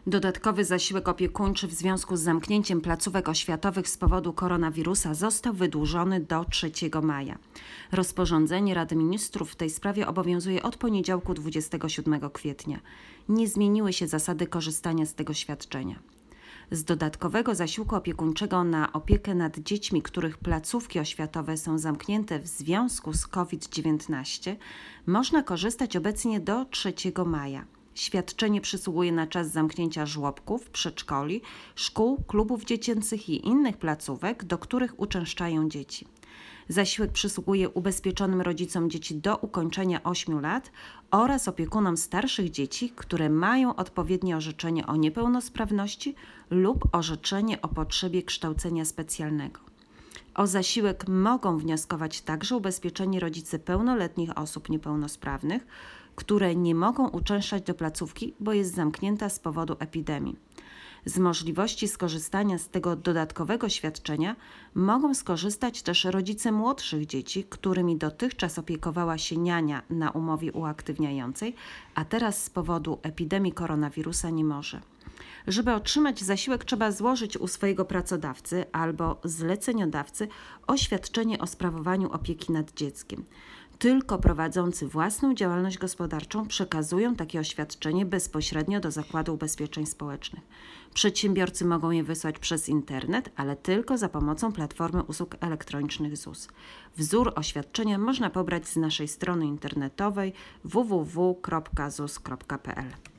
Dodatkowy zasiłek opiekuńczy w związku z zamknięciem placówek oświatowych z powodu koronawirusa został wydłużony do 3 maja. Rozporządzenie Rady Ministrów w tej sprawie obowiązuje od poniedziałku 27 kwietnia. Nie zmieniły się zasady korzystania z tego świadczenia. Z dodatkowego zasiłku opiekuńczego na opiekę nad dziećmi, których placówki oświatowe są zamknięte w związku z COVID-19, można korzystać obecnie do 3 maja. Świadczenie przysługuje na czas zamknięcia żłobków, przedszkoli, szkół, klubów dziecięcych i innych placówek, do których uczęszczają dzieci. Zasiłek przysługuje ubezpieczonym rodzicom dzieci do ukończenia 8 lat oraz opiekunom starszych dzieci, które mają odpowiednie orzeczenie o niepełnosprawności lub orzeczenie o potrzebie kształcenia specjalnego. O zasiłek mogą wnioskować także ubezpieczeni rodzice pełnoletnich osób niepełnosprawnych, które nie mogą uczęszczać do placówki, bo jest zamknięta z powodu epidemii. Z możliwości skorzystania z tego dodatkowego świadczenia mogą skorzystać też rodzice młodszych dzieci, którymi dotychczas opiekowała się niania na umowie uaktywniającej, a teraz z powodu epidemii koronawirusa nie może. Żeby otrzymać zasiłek, trzeba złożyć u swojego pracodawcy albo zleceniodawcy oświadczenie o sprawowaniu opieki nad dzieckiem. Tylko prowadzący własną działalność gospodarczą przekazują takie oświadczenie bezpośrednio do Zakładu Ubezpieczeń Społecznych. Przedsiębiorcy mogą je wysłać przez internet, ale tylko za pomocą Platformy Usług Elektronicznych ZUS. Wzór oświadczenia można pobrać z naszej strony internetowej www.zus.pl.